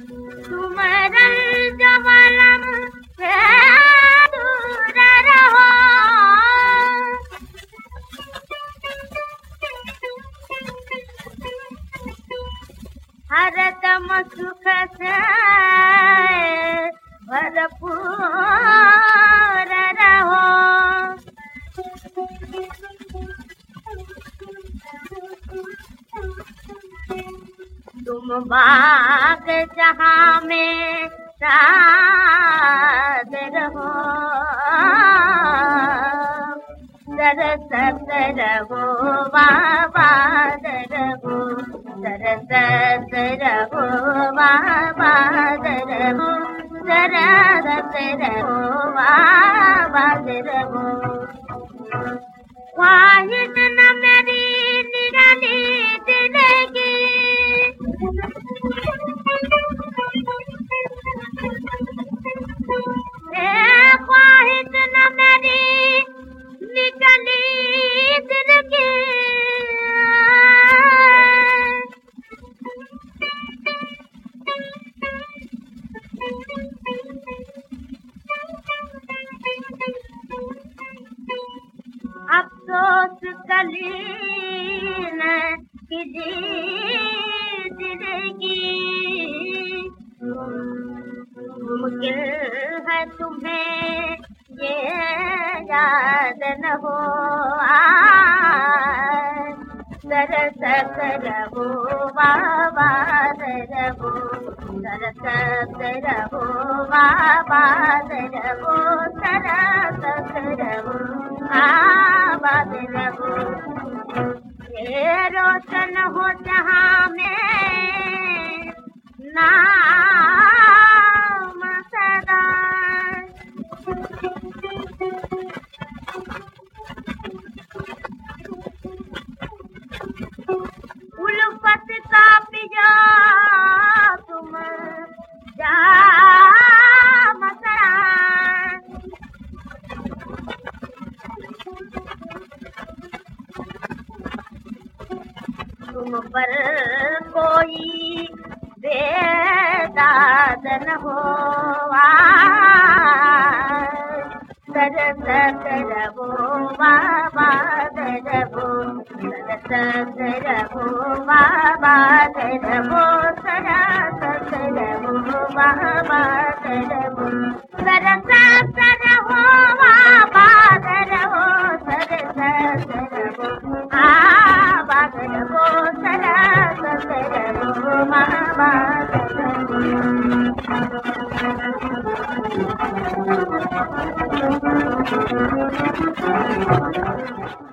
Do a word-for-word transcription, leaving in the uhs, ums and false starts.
सुमरन जवलम से दूर रहो, हरदम सुख से भरपूर रहो। तुम बाग जहाँ में साथ रहो, सरसत रहो बाबाद रहो, सरसत रहो बाबाद रहो, सरसत रहो बाबाद रहो। ख्वाहिश न मेरी निराली दिल की, ख्वाहिश न मेरी निकली दिल की, अफसोस कली न कीजी दिल की। मुमकिन है तुम्हें ये याद न हो, सरसत रहो बाबाद रहो, सरसत रहो बाबाद रहो, सरसत रहो बाबाद रहो। ये रोशन हो जहाँ में नाम सदा, उल्फत का पिया तुम जाम सरा, तुम पर कोई बेदाद न हो, सरसत रहो बाबाद रहो, सरसत रहो बाबाद रहो, सरसत रहो बाबाद रहो, सरसत रहो बाबाद रहो, सरसत रहो आबाद रहो, सरसत रहो बाबाद रहो।